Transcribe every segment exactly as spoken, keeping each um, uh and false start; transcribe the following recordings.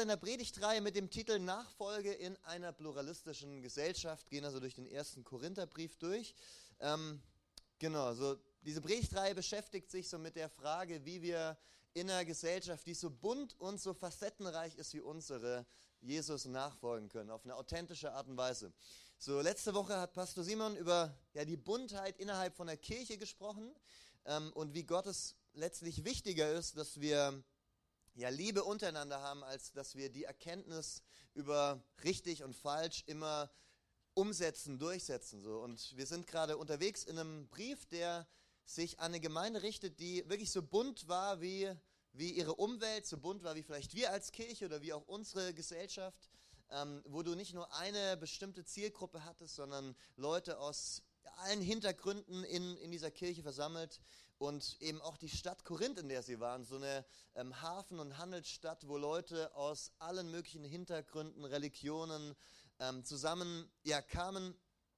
in der Predigtreihe mit dem Titel Nachfolge in einer pluralistischen Gesellschaft, gehen also durch den ersten Korintherbrief durch. Ähm, genau, so diese Predigtreihe beschäftigt sich so mit der Frage, wie wir in einer Gesellschaft, die so bunt und so facettenreich ist wie unsere, Jesus nachfolgen können, auf eine authentische Art und Weise. So, letzte Woche hat Pastor Simon über ja, die Buntheit innerhalb von der Kirche gesprochen ähm, und wie Gott es letztlich wichtiger ist, dass wir ja, Liebe untereinander haben, als dass wir die Erkenntnis über richtig und falsch immer umsetzen, durchsetzen. So. Und wir sind gerade unterwegs in einem Brief, der sich an eine Gemeinde richtet, die wirklich so bunt war wie, wie ihre Umwelt, so bunt war wie vielleicht wir als Kirche oder wie auch unsere Gesellschaft, ähm, wo du nicht nur eine bestimmte Zielgruppe hattest, sondern Leute aus allen Hintergründen in, in dieser Kirche versammelt und eben auch die Stadt Korinth, in der sie waren, so eine ähm, Hafen- und Handelsstadt, wo Leute aus allen möglichen Hintergründen, Religionen ähm, zusammen ja, kamen.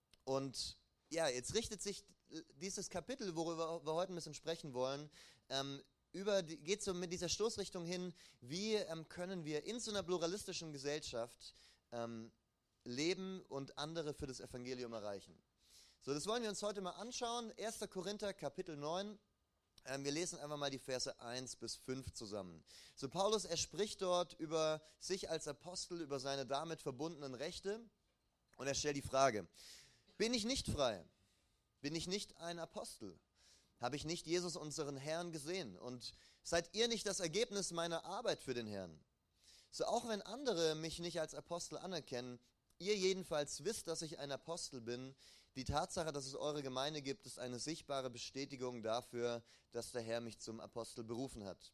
Und ja, jetzt richtet sich dieses Kapitel, worüber wir heute ein bisschen sprechen wollen, ähm, über die, geht so mit dieser Stoßrichtung hin, wie ähm, können wir in so einer pluralistischen Gesellschaft ähm, leben und andere für das Evangelium erreichen. So, das wollen wir uns heute mal anschauen. erster Korinther, Kapitel neun. Ähm, wir lesen einfach mal die Verse eins bis fünf zusammen. So, Paulus, er spricht dort über sich als Apostel, über seine damit verbundenen Rechte. Und er stellt die Frage, bin ich nicht frei? Bin ich nicht ein Apostel? Habe ich nicht Jesus, unseren Herrn, gesehen? Und seid ihr nicht das Ergebnis meiner Arbeit für den Herrn? So, auch wenn andere mich nicht als Apostel anerkennen, ihr jedenfalls wisst, dass ich ein Apostel bin. Die Tatsache, dass es eure Gemeinde gibt, ist eine sichtbare Bestätigung dafür, dass der Herr mich zum Apostel berufen hat.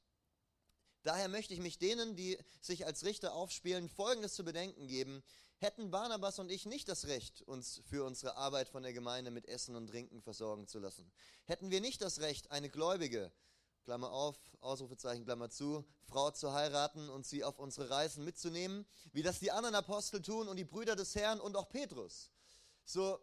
Daher möchte ich mich denen, die sich als Richter aufspielen, Folgendes zu bedenken geben. Hätten Barnabas und ich nicht das Recht, uns für unsere Arbeit von der Gemeinde mit Essen und Trinken versorgen zu lassen? Hätten wir nicht das Recht, eine Gläubige, Klammer auf, Ausrufezeichen, Klammer zu, Frau zu heiraten und sie auf unsere Reisen mitzunehmen, wie das die anderen Apostel tun und die Brüder des Herrn und auch Petrus? So,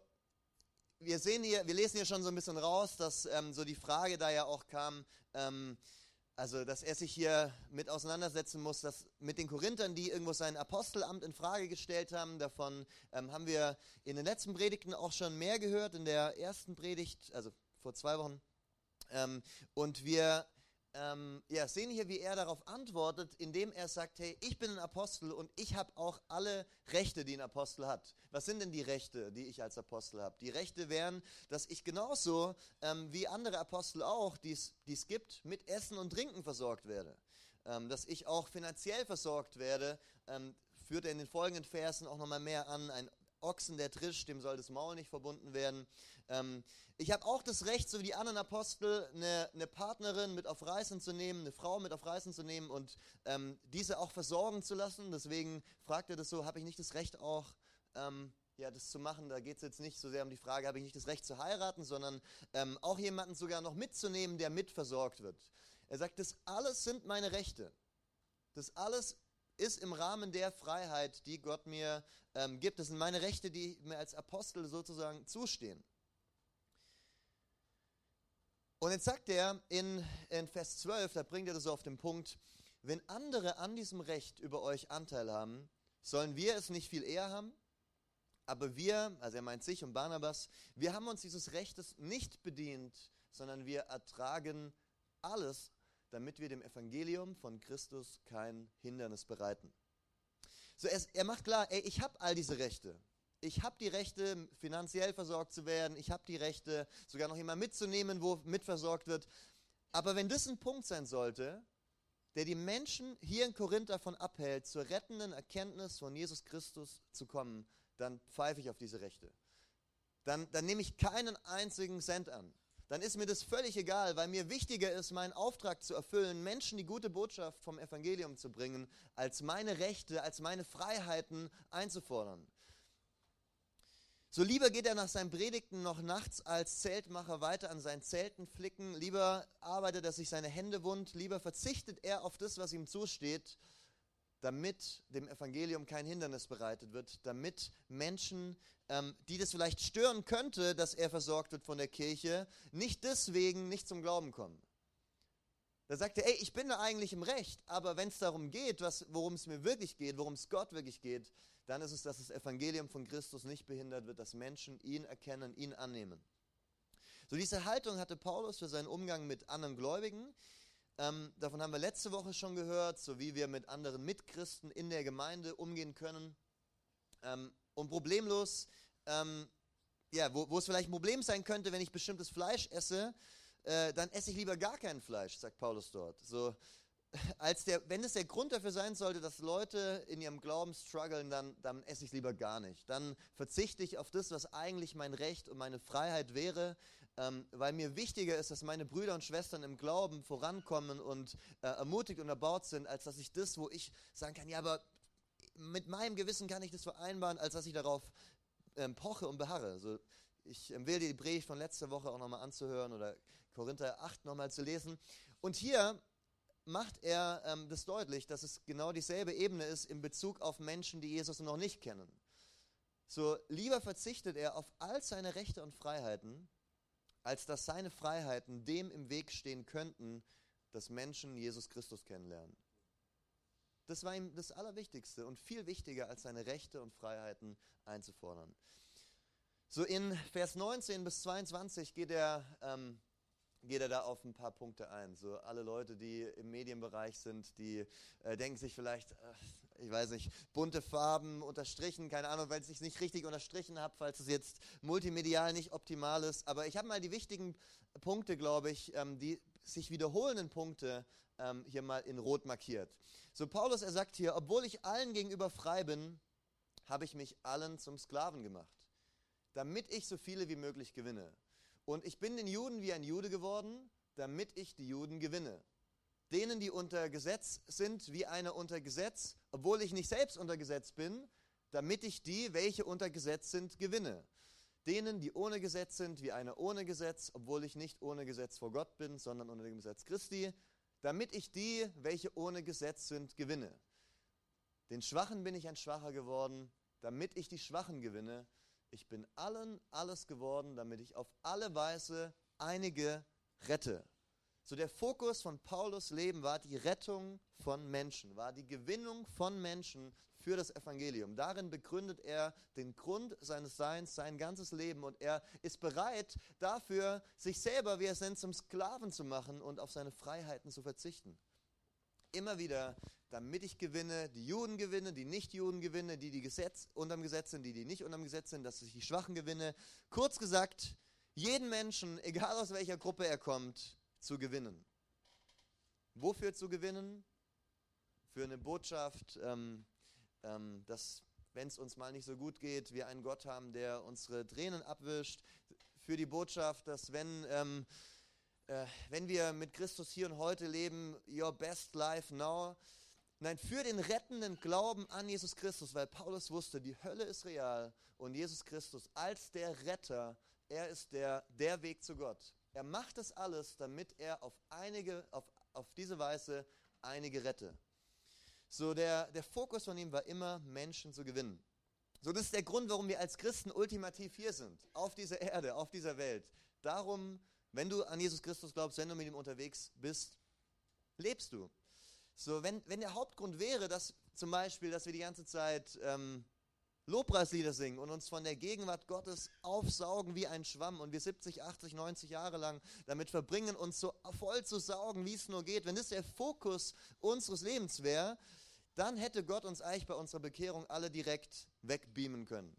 wir sehen hier, wir lesen hier schon so ein bisschen raus, dass ähm, so die Frage da ja auch kam, ähm, also dass er sich hier mit auseinandersetzen muss, dass mit den Korinthern, die irgendwo sein Apostelamt in Frage gestellt haben, davon ähm, haben wir in den letzten Predigten auch schon mehr gehört, in der ersten Predigt, also vor zwei Wochen. Ähm, und wir ähm, ja, sehen hier, wie er darauf antwortet, indem er sagt, hey, ich bin ein Apostel und ich habe auch alle Rechte, die ein Apostel hat. Was sind denn die Rechte, die ich als Apostel habe? Die Rechte wären, dass ich genauso ähm, wie andere Apostel auch, die es gibt, mit Essen und Trinken versorgt werde. Ähm, dass ich auch finanziell versorgt werde, ähm, führt er in den folgenden Versen auch nochmal mehr an, ein Ochsen, der trischt, dem soll das Maul nicht verbunden werden. Ähm, ich habe auch das Recht, so wie die anderen Apostel, eine, eine Partnerin mit auf Reisen zu nehmen, eine Frau mit auf Reisen zu nehmen und ähm, diese auch versorgen zu lassen. Deswegen fragt er das so, habe ich nicht das Recht auch, ähm, ja, das zu machen? Da geht es jetzt nicht so sehr um die Frage, habe ich nicht das Recht zu heiraten, sondern ähm, auch jemanden sogar noch mitzunehmen, der mitversorgt wird. Er sagt, das alles sind meine Rechte. Das alles ist im Rahmen der Freiheit, die Gott mir ähm, gibt. Das sind meine Rechte, die mir als Apostel sozusagen zustehen. Und jetzt sagt er in, in Vers zwölf, da bringt er das so auf den Punkt, wenn andere an diesem Recht über euch Anteil haben, sollen wir es nicht viel eher haben? Aber wir, also er meint sich und Barnabas, wir haben uns dieses Rechtes nicht bedient, sondern wir ertragen alles, damit wir dem Evangelium von Christus kein Hindernis bereiten. So, er, er macht klar, ey, ich habe all diese Rechte. Ich habe die Rechte, finanziell versorgt zu werden. Ich habe die Rechte, sogar noch jemand mitzunehmen, wo mitversorgt wird. Aber wenn das ein Punkt sein sollte, der die Menschen hier in Korinth davon abhält, zur rettenden Erkenntnis von Jesus Christus zu kommen, dann pfeife ich auf diese Rechte. Dann, dann nehme ich keinen einzigen Cent an. Dann ist mir das völlig egal, weil mir wichtiger ist, meinen Auftrag zu erfüllen, Menschen die gute Botschaft vom Evangelium zu bringen, als meine Rechte, als meine Freiheiten einzufordern. So lieber geht er nach seinen Predigten noch nachts als Zeltmacher weiter an seinen Zelten flicken, lieber arbeitet er sich seine Hände wund, lieber verzichtet er auf das, was ihm zusteht, damit dem Evangelium kein Hindernis bereitet wird, damit Menschen, ähm, die das vielleicht stören könnte, dass er versorgt wird von der Kirche, nicht deswegen nicht zum Glauben kommen. Da sagt er, ey, ich bin da eigentlich im Recht, aber wenn es darum geht, was, worum es mir wirklich geht, worum es Gott wirklich geht, dann ist es, dass das Evangelium von Christus nicht behindert wird, dass Menschen ihn erkennen, ihn annehmen. So diese Haltung hatte Paulus für seinen Umgang mit anderen Gläubigen. Ähm, davon haben wir letzte Woche schon gehört, so wie wir mit anderen Mitchristen in der Gemeinde umgehen können. Ähm, und problemlos, ähm, ja, wo, wo es vielleicht ein Problem sein könnte, wenn ich bestimmtes Fleisch esse, äh, dann esse ich lieber gar kein Fleisch, sagt Paulus dort. So, als der, wenn es der Grund dafür sein sollte, dass Leute in ihrem Glauben strugglen, dann, dann esse ich lieber gar nicht. Dann verzichte ich auf das, was eigentlich mein Recht und meine Freiheit wäre, ähm, weil mir wichtiger ist, dass meine Brüder und Schwestern im Glauben vorankommen und äh, ermutigt und erbaut sind, als dass ich das, wo ich sagen kann, ja, aber mit meinem Gewissen kann ich das vereinbaren, als dass ich darauf ähm, poche und beharre. Also ich empfehle dir die Predigt von letzter Woche auch nochmal anzuhören oder Korinther acht nochmal zu lesen. Und hier macht er ähm, das deutlich, dass es genau dieselbe Ebene ist in Bezug auf Menschen, die Jesus noch nicht kennen. So lieber verzichtet er auf all seine Rechte und Freiheiten, als dass seine Freiheiten dem im Weg stehen könnten, dass Menschen Jesus Christus kennenlernen. Das war ihm das Allerwichtigste und viel wichtiger, als seine Rechte und Freiheiten einzufordern. So in Vers neunzehn bis zweiundzwanzig geht er, ähm, geht er da auf ein paar Punkte ein. So alle Leute, die im Medienbereich sind, die äh, denken sich vielleicht, äh, ich weiß nicht, bunte Farben unterstrichen, keine Ahnung, weil ich es nicht richtig unterstrichen habe, falls es jetzt multimedial nicht optimal ist. Aber ich habe mal die wichtigen Punkte, glaube ich, ähm, die sich wiederholenden Punkte ähm, hier mal in Rot markiert. So Paulus, er sagt hier, obwohl ich allen gegenüber frei bin, habe ich mich allen zum Sklaven gemacht, damit ich so viele wie möglich gewinne. Und ich bin den Juden wie ein Jude geworden, damit ich die Juden gewinne. Denen, die unter Gesetz sind, wie einer unter Gesetz, obwohl ich nicht selbst unter Gesetz bin, damit ich die, welche unter Gesetz sind, gewinne. Denen, die ohne Gesetz sind, wie einer ohne Gesetz, obwohl ich nicht ohne Gesetz vor Gott bin, sondern unter dem Gesetz Christi, damit ich die, welche ohne Gesetz sind, gewinne. Den Schwachen bin ich ein Schwacher geworden, damit ich die Schwachen gewinne. Ich bin allen alles geworden, damit ich auf alle Weise einige rette. So der Fokus von Paulus' Leben war die Rettung von Menschen, war die Gewinnung von Menschen für das Evangelium. Darin begründet er den Grund seines Seins, sein ganzes Leben, und er ist bereit dafür, sich selber, wie er es nennt, zum Sklaven zu machen und auf seine Freiheiten zu verzichten. Immer wieder, damit ich gewinne, die Juden gewinne, die Nicht-Juden gewinne, die, die Gesetz, unterm Gesetz sind, die, die nicht unterm Gesetz sind, dass ich die Schwachen gewinne. Kurz gesagt, jeden Menschen, egal aus welcher Gruppe er kommt, zu gewinnen. Wofür zu gewinnen? Für eine Botschaft, ähm, ähm, dass, wenn es uns mal nicht so gut geht, wir einen Gott haben, der unsere Tränen abwischt. Für die Botschaft, dass wenn... Ähm, Äh, wenn wir mit Christus hier und heute leben, your best life now. Nein, für den rettenden Glauben an Jesus Christus, weil Paulus wusste, die Hölle ist real und Jesus Christus als der Retter, er ist der, der Weg zu Gott. Er macht das alles, damit er auf, einige, auf, auf diese Weise einige rette. So der, der Fokus von ihm war immer, Menschen zu gewinnen. So das ist der Grund, warum wir als Christen ultimativ hier sind, auf dieser Erde, auf dieser Welt. Darum, wenn du an Jesus Christus glaubst, wenn du mit ihm unterwegs bist, lebst du. So, wenn, wenn der Hauptgrund wäre, dass zum Beispiel, dass wir die ganze Zeit ähm, Lobpreislieder singen und uns von der Gegenwart Gottes aufsaugen wie ein Schwamm und wir siebzig, achtzig, neunzig Jahre lang damit verbringen, uns so voll zu saugen, wie es nur geht, wenn das der Fokus unseres Lebens wäre, dann hätte Gott uns eigentlich bei unserer Bekehrung alle direkt wegbeamen können.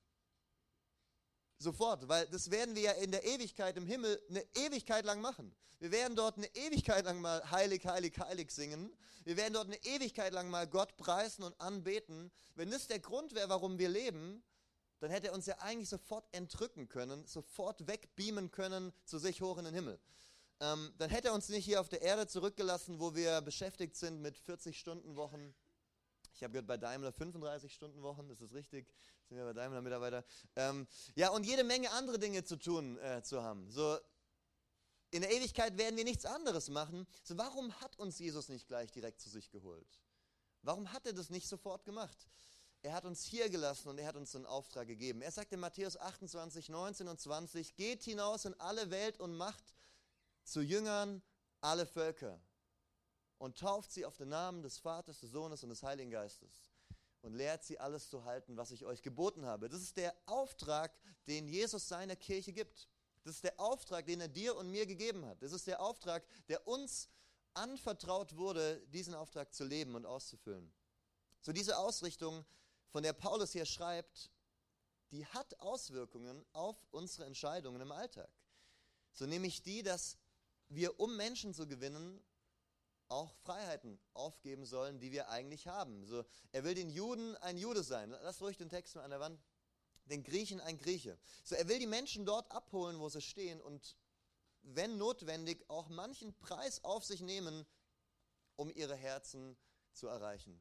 Sofort, weil das werden wir ja in der Ewigkeit im Himmel eine Ewigkeit lang machen. Wir werden dort eine Ewigkeit lang mal heilig, heilig, heilig singen. Wir werden dort eine Ewigkeit lang mal Gott preisen und anbeten. Wenn das der Grund wäre, warum wir leben, dann hätte er uns ja eigentlich sofort entrücken können, sofort wegbeamen können zu sich hoch in den Himmel. Ähm, dann hätte er uns nicht hier auf der Erde zurückgelassen, wo wir beschäftigt sind mit vierzig-Stunden-Wochen. Ich habe gehört, bei Daimler fünfunddreißig Stunden Wochen, das ist richtig, sind wir bei Daimler Mitarbeiter. Ähm, ja, und jede Menge andere Dinge zu tun äh, zu haben. So, in der Ewigkeit werden wir nichts anderes machen. So, warum hat uns Jesus nicht gleich direkt zu sich geholt? Warum hat er das nicht sofort gemacht? Er hat uns hier gelassen und er hat uns einen Auftrag gegeben. Er sagt in Matthäus achtundzwanzig, neunzehn und zwanzig, geht hinaus in alle Welt und macht zu Jüngern alle Völker. und tauft sie auf den Namen des Vaters, des Sohnes und des Heiligen Geistes und lehrt sie alles zu halten, was ich euch geboten habe. Das ist der Auftrag, den Jesus seiner Kirche gibt. Das ist der Auftrag, den er dir und mir gegeben hat. Das ist der Auftrag, der uns anvertraut wurde, diesen Auftrag zu leben und auszufüllen. So diese Ausrichtung, von der Paulus hier schreibt, die hat Auswirkungen auf unsere Entscheidungen im Alltag. So nämlich die, dass wir, um Menschen zu gewinnen, auch Freiheiten aufgeben sollen, die wir eigentlich haben. So, er will den Juden ein Jude sein. Lass ruhig den Text mal an der Wand. Den Griechen ein Grieche. So, er will die Menschen dort abholen, wo sie stehen und wenn notwendig auch manchen Preis auf sich nehmen, um ihre Herzen zu erreichen.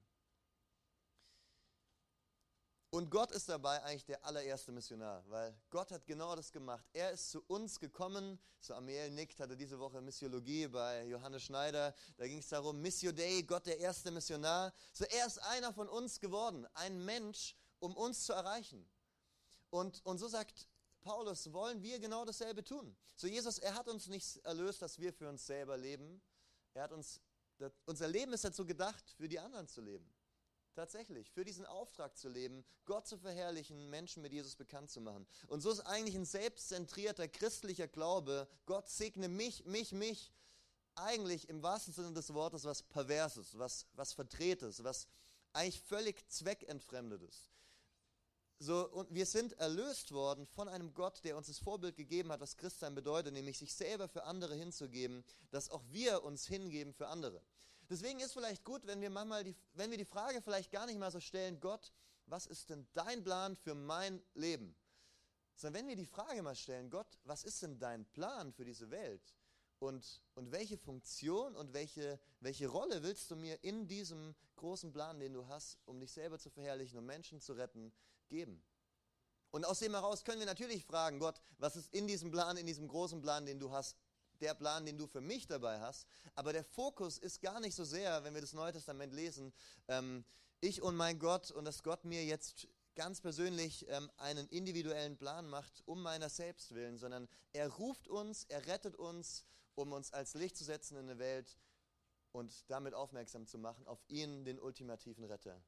Und Gott ist dabei eigentlich der allererste Missionar, weil Gott hat genau das gemacht. Er ist zu uns gekommen, so Amiel nickt, hatte diese Woche Missiologie bei Johannes Schneider, da ging es darum, Missio Dei, Gott der erste Missionar. So er ist einer von uns geworden, ein Mensch, um uns zu erreichen. Und, und so sagt Paulus, wollen wir genau dasselbe tun. So Jesus, er hat uns nicht erlöst, dass wir für uns selber leben. Er hat uns, das, unser Leben ist dazu gedacht, für die anderen zu leben. Tatsächlich, für diesen Auftrag zu leben, Gott zu verherrlichen, Menschen mit Jesus bekannt zu machen. Und so ist eigentlich ein selbstzentrierter christlicher Glaube, Gott segne mich, mich, mich, eigentlich im wahrsten Sinne des Wortes was Perverses, was, was Verdrehtes, was eigentlich völlig zweckentfremdetes. So, und wir sind erlöst worden von einem Gott, der uns das Vorbild gegeben hat, was Christsein bedeutet, nämlich sich selber für andere hinzugeben, dass auch wir uns hingeben für andere. Deswegen ist vielleicht gut, wenn wir manchmal die, wenn wir die Frage vielleicht gar nicht mal so stellen, Gott, was ist denn dein Plan für mein Leben? Sondern wenn wir die Frage mal stellen, Gott, was ist denn dein Plan für diese Welt? Und, und welche Funktion und welche, welche Rolle willst du mir in diesem großen Plan, den du hast, um dich selber zu verherrlichen, um Menschen zu retten, geben? Und aus dem heraus können wir natürlich fragen, Gott, was ist in diesem Plan, in diesem großen Plan, den du hast, der Plan, den du für mich dabei hast. Aber der Fokus ist gar nicht so sehr, wenn wir das Neue Testament lesen, ähm, ich und mein Gott und dass Gott mir jetzt ganz persönlich ähm, einen individuellen Plan macht, um meiner selbst willen, sondern er ruft uns, er rettet uns, um uns als Licht zu setzen in eine Welt und damit aufmerksam zu machen auf ihn, den ultimativen Retter.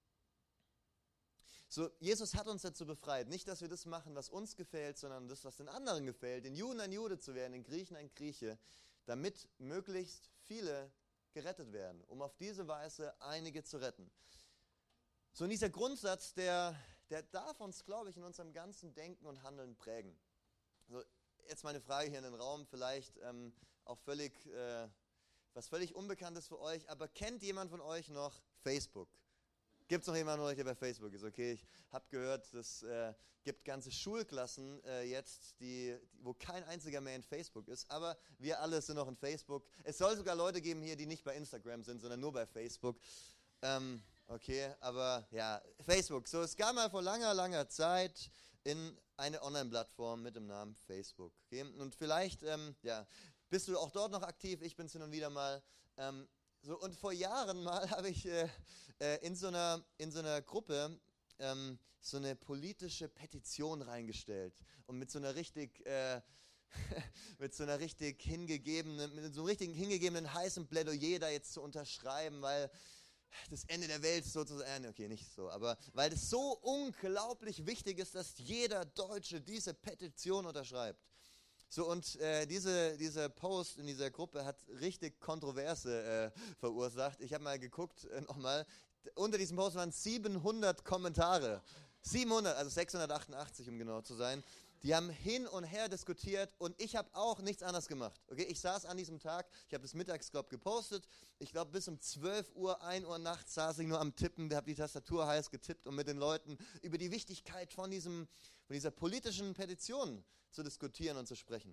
So, Jesus hat uns dazu befreit, nicht, dass wir das machen, was uns gefällt, sondern das, was den anderen gefällt, den Juden ein Jude zu werden, den Griechen ein Grieche, damit möglichst viele gerettet werden, um auf diese Weise einige zu retten. So, und dieser Grundsatz, der, der darf uns, glaube ich, in unserem ganzen Denken und Handeln prägen. So, jetzt mal eine Frage hier in den Raum, vielleicht ähm, auch völlig, äh, was völlig Unbekanntes für euch, aber kennt jemand von euch noch Facebook? Gibt es noch jemanden von euch, der bei Facebook ist? Okay, ich habe gehört, es äh, gibt ganze Schulklassen äh, jetzt, die, die, wo kein einziger mehr in Facebook ist, aber wir alle sind noch in Facebook. Es soll sogar Leute geben hier, die nicht bei Instagram sind, sondern nur bei Facebook. Ähm, okay, aber ja, Facebook. So, es gab mal vor langer, langer Zeit in eine Online-Plattform mit dem Namen Facebook. Okay? Und vielleicht ähm, ja, bist du auch dort noch aktiv, ich bin es hin und wieder mal. Ähm, So, und vor Jahren mal habe ich äh, äh, in, so einer, in so einer Gruppe ähm, so eine politische Petition reingestellt und mit so einer richtig, äh, mit so einer richtig hingegebenen, mit so einem richtig hingegebenen heißen Plädoyer da jetzt zu unterschreiben, weil das Ende der Welt sozusagen, okay, nicht so, aber weil es so unglaublich wichtig ist, dass jeder Deutsche diese Petition unterschreibt. So, und äh, diese, dieser Post in dieser Gruppe hat richtig Kontroverse äh, verursacht. Ich habe mal geguckt, äh, nochmal, unter diesem Post waren siebenhundert Kommentare. siebenhundert, also sechshundertachtundachtzig, um genau zu sein. Die haben hin und her diskutiert und ich habe auch nichts anderes gemacht. Okay, ich saß an diesem Tag, ich habe das mittags, glaube gepostet. Ich glaube, bis um zwölf Uhr, ein Uhr nachts saß ich nur am Tippen, habe die Tastatur heiß getippt, um mit den Leuten über die Wichtigkeit von, diesem, von dieser politischen Petition zu diskutieren und zu sprechen.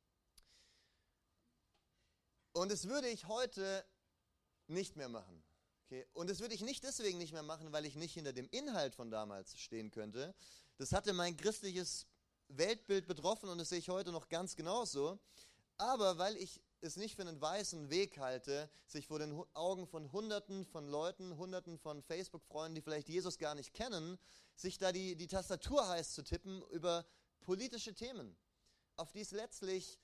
Und das würde ich heute nicht mehr machen. Okay? Und das würde ich nicht deswegen nicht mehr machen, weil ich nicht hinter dem Inhalt von damals stehen könnte. Das hatte mein christliches Weltbild betroffen und das sehe ich heute noch ganz genauso. Aber weil ich es nicht für einen weißen Weg halte, sich vor den Augen von Hunderten von Leuten, Hunderten von Facebook-Freunden, die vielleicht Jesus gar nicht kennen, sich da die, die Tastatur heiß zu tippen über politische Themen, auf die es letztlich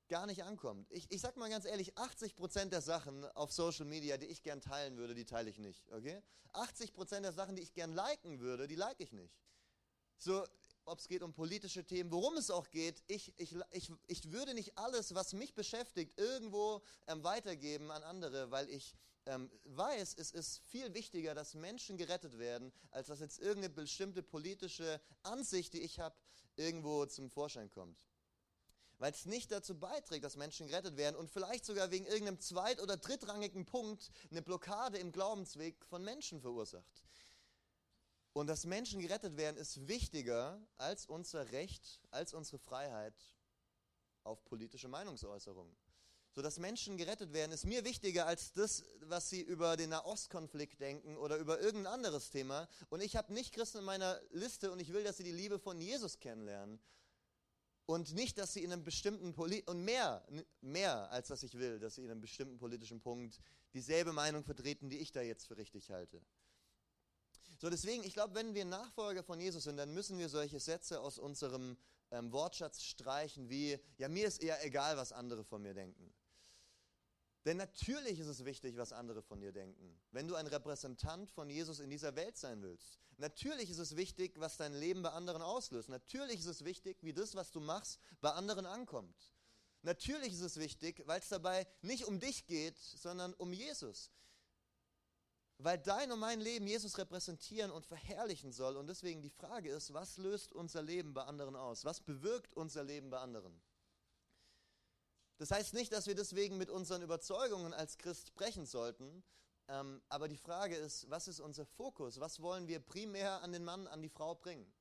gar nicht ankommt. Ich, ich sag mal ganz ehrlich, achtzig Prozent der Sachen auf Social Media, die ich gern teilen würde, die teile ich nicht, okay? achtzig Prozent der Sachen, die ich gern liken würde, die like ich nicht. So, ob es geht um politische Themen, worum es auch geht, ich, ich, ich, ich würde nicht alles, was mich beschäftigt, irgendwo ähm, weitergeben an andere, weil ich ähm, weiß, es ist viel wichtiger, dass Menschen gerettet werden, als dass jetzt irgendeine bestimmte politische Ansicht, die ich habe, irgendwo zum Vorschein kommt. Weil es nicht dazu beiträgt, dass Menschen gerettet werden und vielleicht sogar wegen irgendeinem zweit- oder drittrangigen Punkt eine Blockade im Glaubensweg von Menschen verursacht. Und dass Menschen gerettet werden, ist wichtiger als unser Recht, als unsere Freiheit auf politische Meinungsäußerung. So, dass Menschen gerettet werden, ist mir wichtiger als das, was sie über den Nahostkonflikt denken oder über irgendein anderes Thema. Und ich habe nicht Christen in meiner Liste und ich will, dass sie die Liebe von Jesus kennenlernen. Und nicht, dass sie in einem bestimmten Poli- und mehr, mehr als dass ich will, dass sie in einem bestimmten politischen Punkt dieselbe Meinung vertreten, die ich da jetzt für richtig halte. So, deswegen, ich glaube, wenn wir Nachfolger von Jesus sind, dann müssen wir solche Sätze aus unserem ähm, Wortschatz streichen, wie, ja, mir ist eher egal, was andere von mir denken. Denn natürlich ist es wichtig, was andere von dir denken, wenn du ein Repräsentant von Jesus in dieser Welt sein willst. Natürlich ist es wichtig, was dein Leben bei anderen auslöst. Natürlich ist es wichtig, wie das, was du machst, bei anderen ankommt. Natürlich ist es wichtig, weil es dabei nicht um dich geht, sondern um Jesus. Weil dein und mein Leben Jesus repräsentieren und verherrlichen soll. Und deswegen die Frage ist, was löst unser Leben bei anderen aus? Was bewirkt unser Leben bei anderen? Das heißt nicht, dass wir deswegen mit unseren Überzeugungen als Christ brechen sollten. Ähm, aber die Frage ist, was ist unser Fokus? Was wollen wir primär an den Mann, an die Frau bringen?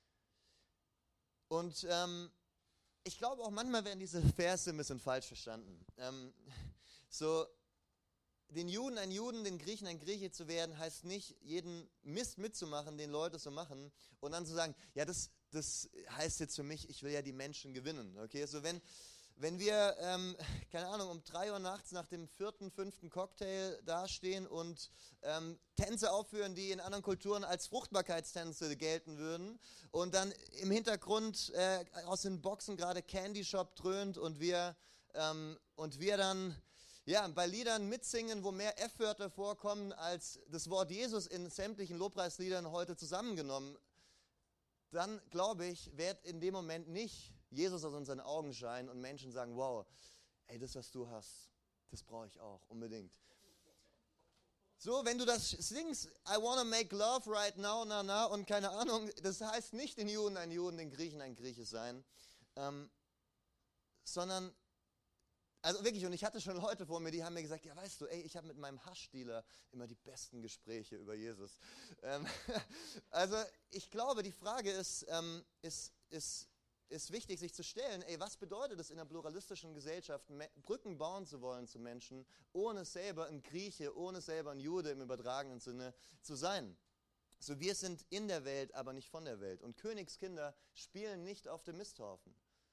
Und ähm, ich glaube auch manchmal werden diese Verse ein bisschen falsch verstanden. Ähm, so... Den Juden ein Juden, den Griechen ein Grieche zu werden, heißt nicht, jeden Mist mitzumachen, den Leute so machen und dann zu sagen, ja, das, das heißt jetzt für mich, ich will ja die Menschen gewinnen. Okay, also wenn, wenn wir, ähm, keine Ahnung, um drei Uhr nachts nach dem vierten, fünften Cocktail dastehen und ähm, Tänze aufführen, die in anderen Kulturen als Fruchtbarkeitstänze gelten würden und dann im Hintergrund äh, aus den Boxen gerade Candy Shop dröhnt und wir, ähm, und wir dann ja, bei Liedern mitsingen, wo mehr F-Wörter vorkommen als das Wort Jesus in sämtlichen Lobpreisliedern heute zusammengenommen, dann glaube ich, wird in dem Moment nicht Jesus aus unseren Augen scheinen und Menschen sagen, wow, ey, das, was du hast, das brauche ich auch, unbedingt. So, wenn du das singst, I wanna make love right now, na, na, und keine Ahnung, das heißt nicht den Juden ein Juden, den Griechen ein Grieche sein, ähm, sondern also wirklich, und ich hatte schon Leute vor mir, die haben mir gesagt, ja weißt du, ey, ich habe mit meinem Haschdealer immer die besten Gespräche über Jesus. Ähm, also ich glaube, die Frage ist, ähm, ist, ist, ist wichtig, sich zu stellen, ey, was bedeutet es in einer pluralistischen Gesellschaft, Me- Brücken bauen zu wollen zu Menschen, ohne selber ein Grieche, ohne selber ein Jude im übertragenen Sinne zu sein. So, wir sind in der Welt, aber nicht von der Welt. Und Königskinder spielen nicht auf dem Misthaufen.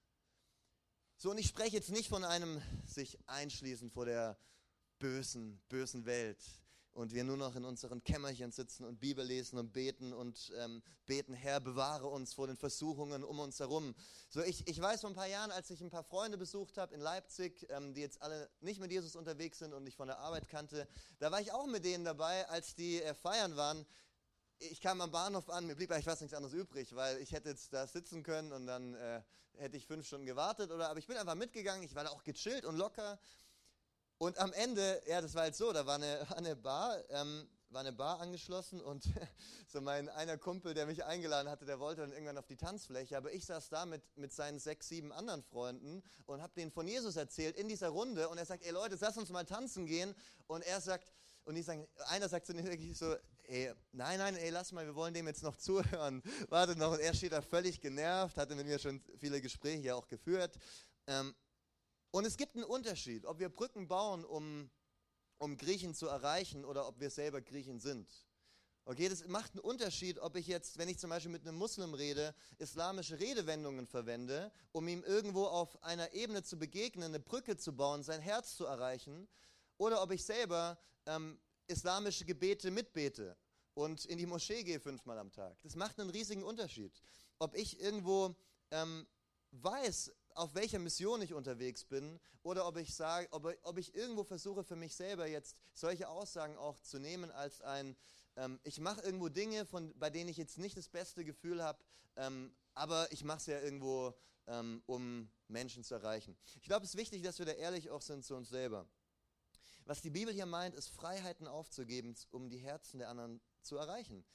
So, und ich spreche jetzt nicht von einem sich einschließen vor der bösen, bösen Welt und wir nur noch in unseren Kämmerchen sitzen und Bibel lesen und beten und ähm, beten, Herr, bewahre uns vor den Versuchungen um uns herum. So, ich, ich weiß vor ein paar Jahren, als ich ein paar Freunde besucht habe in Leipzig, ähm, die jetzt alle nicht mit Jesus unterwegs sind und ich von der Arbeit kannte, da war ich auch mit denen dabei, als die äh, feiern waren. Ich kam am Bahnhof an, mir blieb eigentlich fast nichts anderes übrig, weil ich hätte jetzt da sitzen können und dann äh, hätte ich fünf Stunden gewartet. Oder, aber ich bin einfach mitgegangen, ich war da auch gechillt und locker. Und am Ende, ja, das war halt so, da war eine, war eine Bar, ähm, war eine Bar angeschlossen und so mein einer Kumpel, der mich eingeladen hatte, der wollte dann irgendwann auf die Tanzfläche, aber ich saß da mit, mit seinen sechs, sieben anderen Freunden und habe denen von Jesus erzählt in dieser Runde und er sagt, ey Leute, lass uns mal tanzen gehen und er sagt, und die sagen, einer sagt zu mir so, ey, nein, nein, ey, lass mal, wir wollen dem jetzt noch zuhören, warte noch, und er steht da völlig genervt, hatte mit mir schon viele Gespräche ja auch geführt, ähm, und es gibt einen Unterschied, ob wir Brücken bauen, um, um Griechen zu erreichen oder ob wir selber Griechen sind. Okay, das macht einen Unterschied, ob ich jetzt, wenn ich zum Beispiel mit einem Muslim rede, islamische Redewendungen verwende, um ihm irgendwo auf einer Ebene zu begegnen, eine Brücke zu bauen, sein Herz zu erreichen, oder ob ich selber ähm, islamische Gebete mitbete und in die Moschee gehe fünfmal am Tag. Das macht einen riesigen Unterschied. Ob ich irgendwo ähm, weiß, auf welcher Mission ich unterwegs bin, oder ob ich sage, ob, ob ich irgendwo versuche für mich selber jetzt solche Aussagen auch zu nehmen als ein, ähm, ich mache irgendwo Dinge, von, bei denen ich jetzt nicht das beste Gefühl habe, ähm, aber ich mache es ja irgendwo, ähm, um Menschen zu erreichen. Ich glaube, es ist wichtig, dass wir da ehrlich auch sind zu uns selber. Was die Bibel hier meint, ist Freiheiten aufzugeben, um die Herzen der anderen zu erreichen.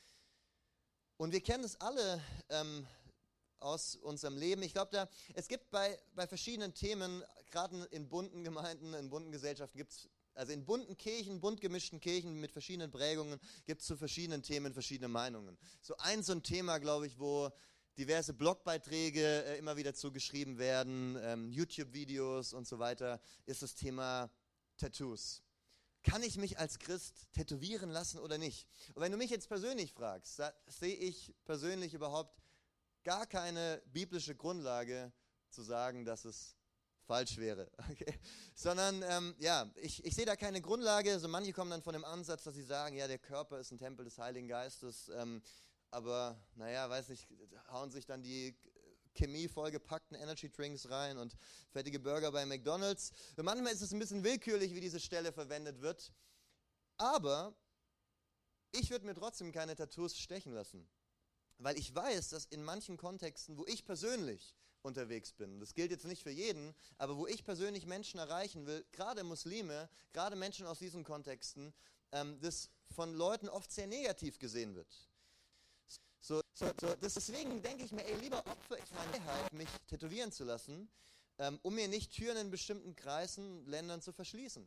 Und wir kennen es alle, ähm, aus unserem Leben. Ich glaube, da es gibt bei, bei verschiedenen Themen, gerade in bunten Gemeinden, in bunten Gesellschaften, gibt es, also in bunten Kirchen, bunt gemischten Kirchen mit verschiedenen Prägungen, gibt es zu verschiedenen Themen verschiedene Meinungen. So ein so ein Thema, glaube ich, wo diverse Blogbeiträge äh, immer wieder zugeschrieben werden, ähm, YouTube-Videos und so weiter, ist das Thema Tattoos. Kann ich mich als Christ tätowieren lassen oder nicht? Und wenn du mich jetzt persönlich fragst, sehe ich persönlich überhaupt gar keine biblische Grundlage zu sagen, dass es falsch wäre. Okay? Sondern, ähm, ja, ich, ich sehe da keine Grundlage. So manche kommen dann von dem Ansatz, dass sie sagen, ja, der Körper ist ein Tempel des Heiligen Geistes, ähm, aber, naja, weiß nicht, hauen sich dann die chemievoll gepackten Energy Drinks rein und fettige Burger bei McDonald's. Und manchmal ist es ein bisschen willkürlich, wie diese Stelle verwendet wird. Aber ich würde mir trotzdem keine Tattoos stechen lassen. Weil ich weiß, dass in manchen Kontexten, wo ich persönlich unterwegs bin, das gilt jetzt nicht für jeden, aber wo ich persönlich Menschen erreichen will, gerade Muslime, gerade Menschen aus diesen Kontexten, ähm, das von Leuten oft sehr negativ gesehen wird. So, so, so, deswegen denke ich mir, ey, lieber opfere ich meine Freiheit, mich tätowieren zu lassen, ähm, um mir nicht Türen in bestimmten Kreisen, Ländern zu verschließen.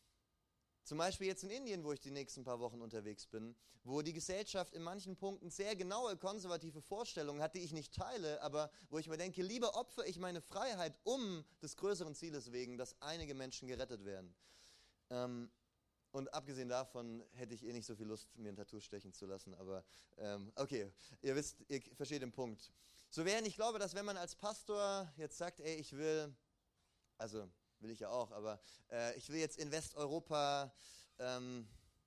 Zum Beispiel jetzt in Indien, wo ich die nächsten paar Wochen unterwegs bin, wo die Gesellschaft in manchen Punkten sehr genaue konservative Vorstellungen hat, die ich nicht teile, aber wo ich mir denke, lieber opfere ich meine Freiheit um des größeren Zieles wegen, dass einige Menschen gerettet werden. Ähm, und abgesehen davon hätte ich eh nicht so viel Lust, mir ein Tattoo stechen zu lassen, aber ähm, okay, ihr wisst, ihr versteht den Punkt. So während ich glaube, dass wenn man als Pastor jetzt sagt, ey, ich will, also will ich ja auch, aber äh, ich will jetzt in Westeuropa ähm,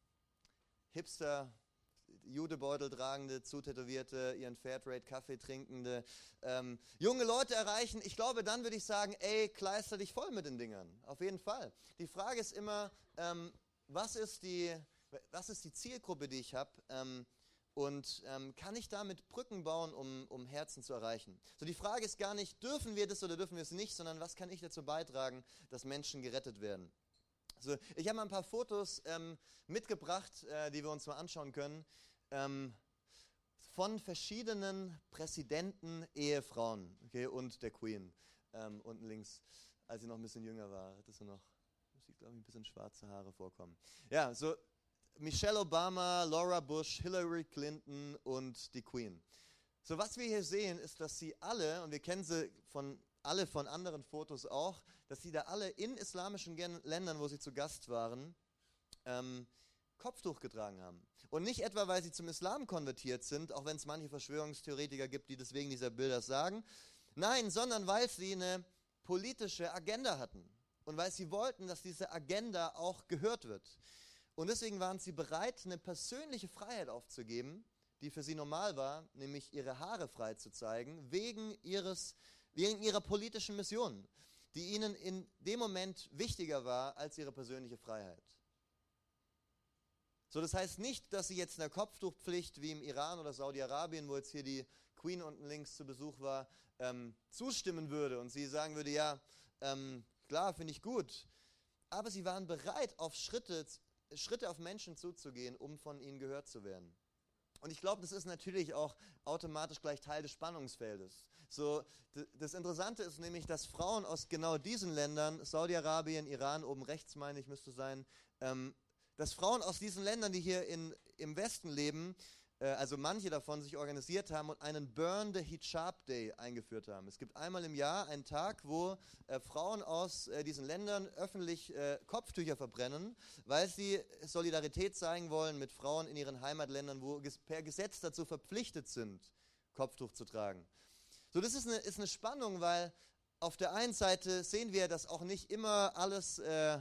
Hipster, Judebeutel tragende, zutätowierte, ihren Fairtrade-Kaffee trinkende, ähm, junge Leute erreichen. Ich glaube, dann würde ich sagen, ey, kleister dich voll mit den Dingern. Auf jeden Fall. Die Frage ist immer, ähm, was ist die, was ist die Zielgruppe, die ich habe? Ähm, Und ähm, kann ich damit Brücken bauen, um, um Herzen zu erreichen? So, die Frage ist gar nicht, dürfen wir das oder dürfen wir es nicht, sondern was kann ich dazu beitragen, dass Menschen gerettet werden? So, ich habe mal ein paar Fotos ähm, mitgebracht, äh, die wir uns mal anschauen können, ähm, von verschiedenen Präsidenten, Ehefrauen, okay, und der Queen. Ähm, unten links, als sie noch ein bisschen jünger war, hatte sie noch, sie glaube ich, ein bisschen schwarze Haare vorkommen. Ja, so Michelle Obama, Laura Bush, Hillary Clinton und die Queen. So, was wir hier sehen, ist, dass sie alle, und wir kennen sie von, alle von anderen Fotos auch, dass sie da alle in islamischen Gen- Ländern, wo sie zu Gast waren, ähm, Kopftuch getragen haben. Und nicht etwa, weil sie zum Islam konvertiert sind, auch wenn es manche Verschwörungstheoretiker gibt, die deswegen dieser Bilder sagen. Nein, sondern weil sie eine politische Agenda hatten. Und weil sie wollten, dass diese Agenda auch gehört wird. Und deswegen waren sie bereit, eine persönliche Freiheit aufzugeben, die für sie normal war, nämlich ihre Haare frei zu zeigen, wegen, ihres, wegen ihrer politischen Mission, die ihnen in dem Moment wichtiger war als ihre persönliche Freiheit. So, das heißt nicht, dass sie jetzt einer Kopftuchpflicht wie im Iran oder Saudi-Arabien, wo jetzt hier die Queen unten links zu Besuch war, ähm, zustimmen würde und sie sagen würde, ja, ähm, klar, finde ich gut. Aber sie waren bereit, auf Schritte Schritte auf Menschen zuzugehen, um von ihnen gehört zu werden. Und ich glaube, das ist natürlich auch automatisch gleich Teil des Spannungsfeldes. So, d- das Interessante ist nämlich, dass Frauen aus genau diesen Ländern, Saudi-Arabien, Iran, oben rechts meine ich, müsste sein, ähm, dass Frauen aus diesen Ländern, die hier in, im Westen leben, äh, also manche davon sich organisiert haben und einen Burn the Hijab Day eingeführt haben. Es gibt einmal im Jahr einen Tag, wo äh, Frauen aus äh, diesen Ländern öffentlich äh, Kopftücher verbrennen, weil sie Solidarität zeigen wollen mit Frauen in ihren Heimatländern, wo ges- per Gesetz dazu verpflichtet sind, Kopftuch zu tragen. So, das ist eine, ist eine Spannung, weil auf der einen Seite sehen wir, dass auch nicht immer alles äh,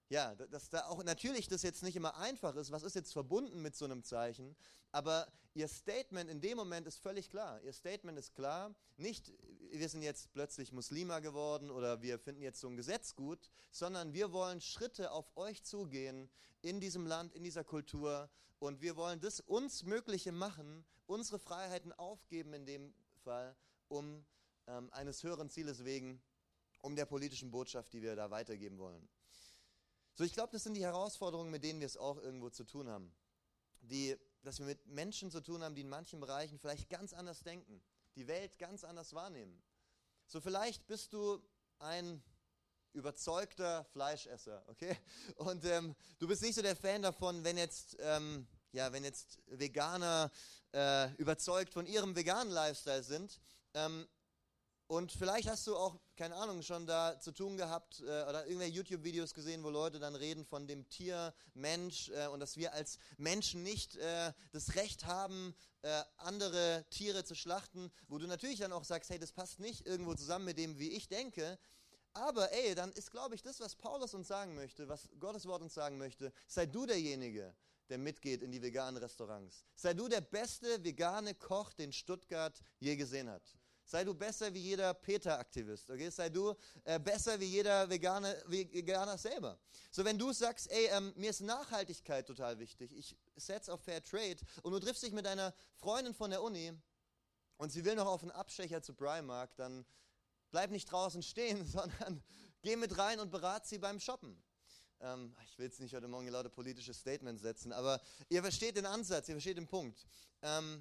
Ja, dass da auch natürlich das jetzt nicht immer einfach ist, was ist jetzt verbunden mit so einem Zeichen, aber ihr Statement in dem Moment ist völlig klar. Ihr Statement ist klar, nicht wir sind jetzt plötzlich Muslima geworden oder wir finden jetzt so ein Gesetz gut, sondern wir wollen Schritte auf euch zugehen in diesem Land, in dieser Kultur und wir wollen das uns Mögliche machen, unsere Freiheiten aufgeben in dem Fall, um ähm, eines höheren Zieles wegen, um der politischen Botschaft, die wir da weitergeben wollen. So, ich glaube, das sind die Herausforderungen, mit denen wir es auch irgendwo zu tun haben. Die, dass wir mit Menschen zu tun haben, die in manchen Bereichen vielleicht ganz anders denken, die Welt ganz anders wahrnehmen. So, vielleicht bist du ein überzeugter Fleischesser, okay? Und ähm, du bist nicht so der Fan davon, wenn jetzt, ähm, ja, wenn jetzt Veganer äh, überzeugt von ihrem veganen Lifestyle sind. Ähm, Und vielleicht hast du auch, keine Ahnung, schon da zu tun gehabt äh, oder irgendwelche YouTube-Videos gesehen, wo Leute dann reden von dem Tier Mensch äh, und dass wir als Menschen nicht äh, das Recht haben, äh, andere Tiere zu schlachten, wo du natürlich dann auch sagst, hey, das passt nicht irgendwo zusammen mit dem, wie ich denke. Aber ey, dann ist, glaube ich, das, was Paulus uns sagen möchte, was Gottes Wort uns sagen möchte, sei du derjenige, der mitgeht in die veganen Restaurants. Sei du der beste vegane Koch, den Stuttgart je gesehen hat. Sei du besser wie jeder PETA-Aktivist, okay? Sei du äh, besser wie jeder Veganer, Veganer selber. So, wenn du sagst, ey, ähm, mir ist Nachhaltigkeit total wichtig, ich setze auf Fair Trade und du triffst dich mit deiner Freundin von der Uni und sie will noch auf einen Abstecher zu Primark, dann bleib nicht draußen stehen, sondern geh mit rein und berat sie beim Shoppen. Ähm, ich will jetzt nicht heute Morgen lauter politische Statements setzen, aber ihr versteht den Ansatz, ihr versteht den Punkt. Ähm,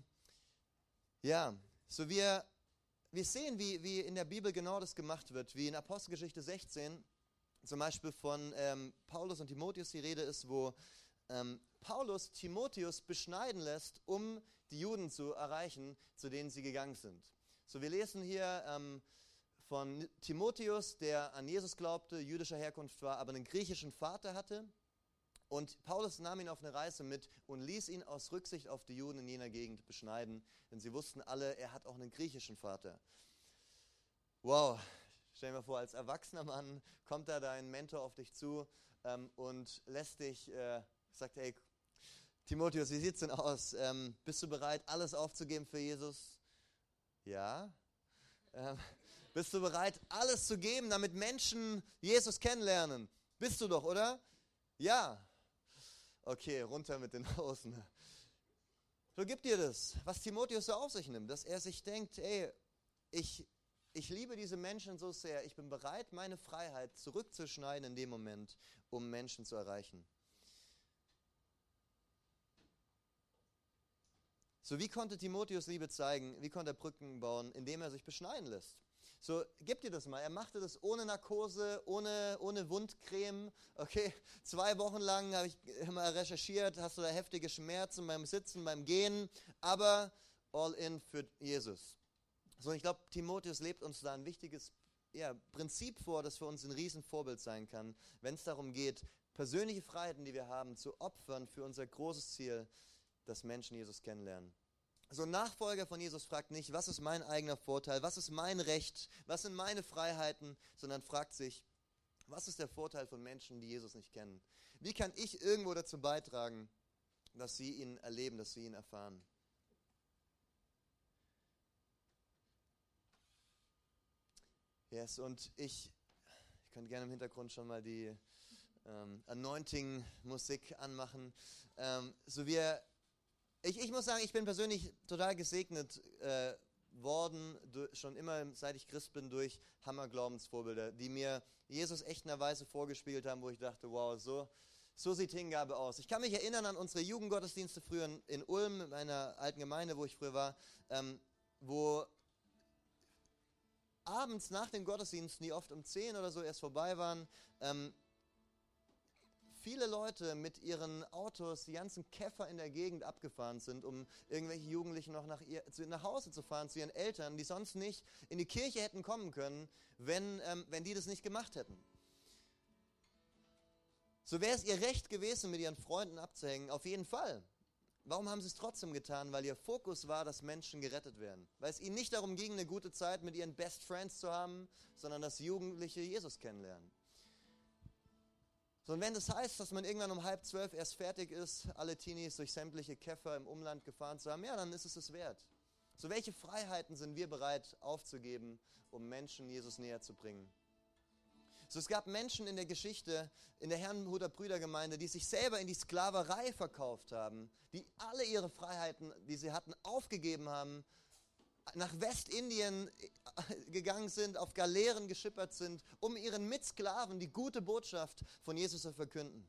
ja, so wir... Wir sehen, wie, wie in der Bibel genau das gemacht wird, wie in Apostelgeschichte sechzehn zum Beispiel von ähm, Paulus und Timotheus die Rede ist, wo ähm, Paulus Timotheus beschneiden lässt, um die Juden zu erreichen, zu denen sie gegangen sind. So, wir lesen hier ähm, von Timotheus, der an Jesus glaubte, jüdischer Herkunft war, aber einen griechischen Vater hatte. Und Paulus nahm ihn auf eine Reise mit und ließ ihn aus Rücksicht auf die Juden in jener Gegend beschneiden, denn sie wussten alle, er hat auch einen griechischen Vater. Wow, stell dir mal vor, als erwachsener Mann kommt da dein Mentor auf dich zu ähm, und lässt dich, äh, sagt, hey, Timotheus, wie sieht's denn aus? Ähm, bist du bereit, alles aufzugeben für Jesus? Ja. Ähm, bist du bereit, alles zu geben, damit Menschen Jesus kennenlernen? Bist du doch, oder? Ja. Okay, runter mit den Hosen. So gibt dir das, was Timotheus so auf sich nimmt, dass er sich denkt, ey, ich, ich liebe diese Menschen so sehr, ich bin bereit, meine Freiheit zurückzuschneiden in dem Moment, um Menschen zu erreichen. So, wie konnte Timotheus Liebe zeigen? Wie konnte er Brücken bauen? Indem er sich beschneiden lässt. So, gib dir das mal. Er machte das ohne Narkose, ohne, ohne Wundcreme. Okay, zwei Wochen lang habe ich mal recherchiert, hast du da heftige Schmerzen beim Sitzen, beim Gehen, aber all in für Jesus. So, ich glaube, Timotheus lebt uns da ein wichtiges ja, Prinzip vor, das für uns ein Riesenvorbild sein kann, wenn es darum geht, persönliche Freiheiten, die wir haben, zu opfern für unser großes Ziel, dass Menschen Jesus kennenlernen. So ein Nachfolger von Jesus fragt nicht, was ist mein eigener Vorteil, was ist mein Recht, was sind meine Freiheiten, sondern fragt sich, was ist der Vorteil von Menschen, die Jesus nicht kennen? Wie kann ich irgendwo dazu beitragen, dass sie ihn erleben, dass sie ihn erfahren? Yes, und ich, ich könnte gerne im Hintergrund schon mal die ähm, Anointing-Musik anmachen. Ähm, so wir Ich, ich muss sagen, ich bin persönlich total gesegnet äh, worden, durch, schon immer seit ich Christ bin, durch Hammer-Glaubensvorbilder, die mir Jesus echt in einer Weise vorgespielt haben, wo ich dachte, wow, so, so sieht Hingabe aus. Ich kann mich erinnern an unsere Jugendgottesdienste früher in, in Ulm, in meiner alten Gemeinde, wo ich früher war, ähm, wo abends nach den Gottesdiensten, die oft um zehn oder so erst vorbei waren, ähm, viele Leute mit ihren Autos die ganzen Käfer in der Gegend abgefahren sind, um irgendwelche Jugendlichen noch nach, ihr, zu, nach Hause zu fahren, zu ihren Eltern, die sonst nicht in die Kirche hätten kommen können, wenn, ähm, wenn die das nicht gemacht hätten. So wäre es ihr Recht gewesen, mit ihren Freunden abzuhängen, auf jeden Fall. Warum haben sie es trotzdem getan? Weil ihr Fokus war, dass Menschen gerettet werden. Weil es ihnen nicht darum ging, eine gute Zeit mit ihren Best Friends zu haben, sondern dass Jugendliche Jesus kennenlernen. So, und wenn das heißt, dass man irgendwann um halb zwölf erst fertig ist, alle Teenies durch sämtliche Käfer im Umland gefahren zu haben, ja, dann ist es es wert. So, welche Freiheiten sind wir bereit aufzugeben, um Menschen Jesus näher zu bringen? So, es gab Menschen in der Geschichte, in der Herrnhuter Brüdergemeinde, die sich selber in die Sklaverei verkauft haben, die alle ihre Freiheiten, die sie hatten, aufgegeben haben, nach Westindien gegangen sind, auf Galeeren geschippert sind, um ihren Mitsklaven die gute Botschaft von Jesus zu verkünden.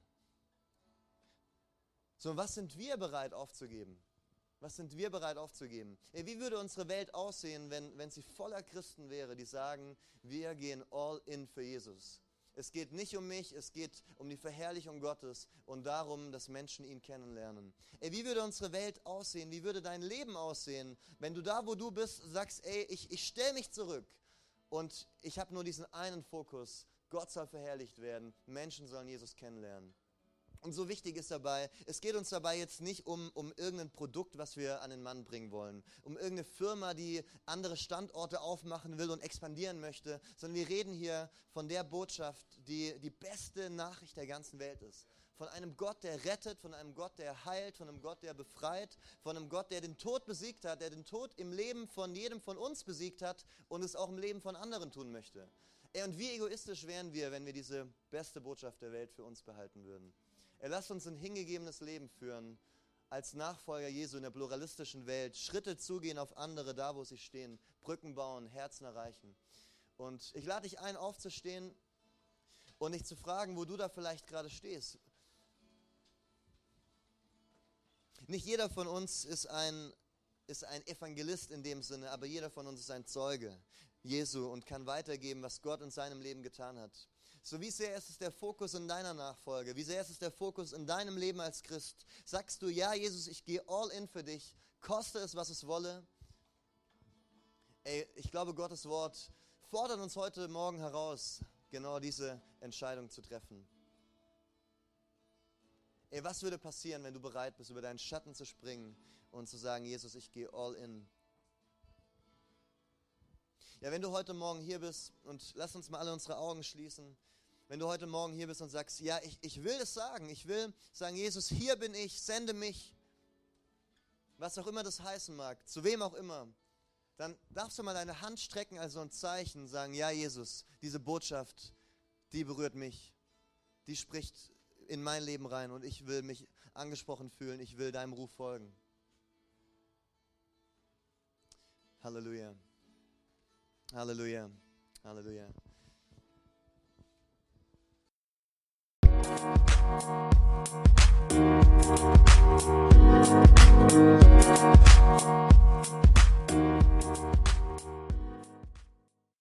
So, was sind wir bereit aufzugeben? Was sind wir bereit aufzugeben? Wie würde unsere Welt aussehen, wenn, wenn sie voller Christen wäre, die sagen, wir gehen all in für Jesus. Es geht nicht um mich, es geht um die Verherrlichung Gottes und darum, dass Menschen ihn kennenlernen. Ey, wie würde unsere Welt aussehen? Wie würde dein Leben aussehen, wenn du da, wo du bist, sagst, ey, ich, ich stelle mich zurück und ich habe nur diesen einen Fokus. Gott soll verherrlicht werden, Menschen sollen Jesus kennenlernen. Und so wichtig ist dabei, es geht uns dabei jetzt nicht um, um irgendein Produkt, was wir an den Mann bringen wollen, um irgendeine Firma, die andere Standorte aufmachen will und expandieren möchte, sondern wir reden hier von der Botschaft, die die beste Nachricht der ganzen Welt ist. Von einem Gott, der rettet, von einem Gott, der heilt, von einem Gott, der befreit, von einem Gott, der den Tod besiegt hat, der den Tod im Leben von jedem von uns besiegt hat und es auch im Leben von anderen tun möchte. Ey, und wie egoistisch wären wir, wenn wir diese beste Botschaft der Welt für uns behalten würden. Er lasst uns ein hingegebenes Leben führen, als Nachfolger Jesu in der pluralistischen Welt, Schritte zugehen auf andere, da wo sie stehen, Brücken bauen, Herzen erreichen. Und ich lade dich ein, aufzustehen und dich zu fragen, wo du da vielleicht gerade stehst. Nicht jeder von uns ist ein, ist ein Evangelist in dem Sinne, aber jeder von uns ist ein Zeuge Jesu und kann weitergeben, was Gott in seinem Leben getan hat. So, wie sehr ist es der Fokus in deiner Nachfolge? Wie sehr ist es der Fokus in deinem Leben als Christ? Sagst du, ja, Jesus, ich gehe all in für dich, koste es, was es wolle? Ey, ich glaube, Gottes Wort fordert uns heute Morgen heraus, genau diese Entscheidung zu treffen. Ey, was würde passieren, wenn du bereit bist, über deinen Schatten zu springen und zu sagen, Jesus, ich gehe all in? Ja, wenn du heute Morgen hier bist, und lass uns mal alle unsere Augen schließen, wenn du heute Morgen hier bist und sagst, ja, ich, ich will es sagen, ich will sagen, Jesus, hier bin ich, sende mich, was auch immer das heißen mag, zu wem auch immer, dann darfst du mal deine Hand strecken als so ein Zeichen, sagen, ja, Jesus, diese Botschaft, die berührt mich, die spricht in mein Leben rein und ich will mich angesprochen fühlen, ich will deinem Ruf folgen. Halleluja. Halleluja. Halleluja. Thank you.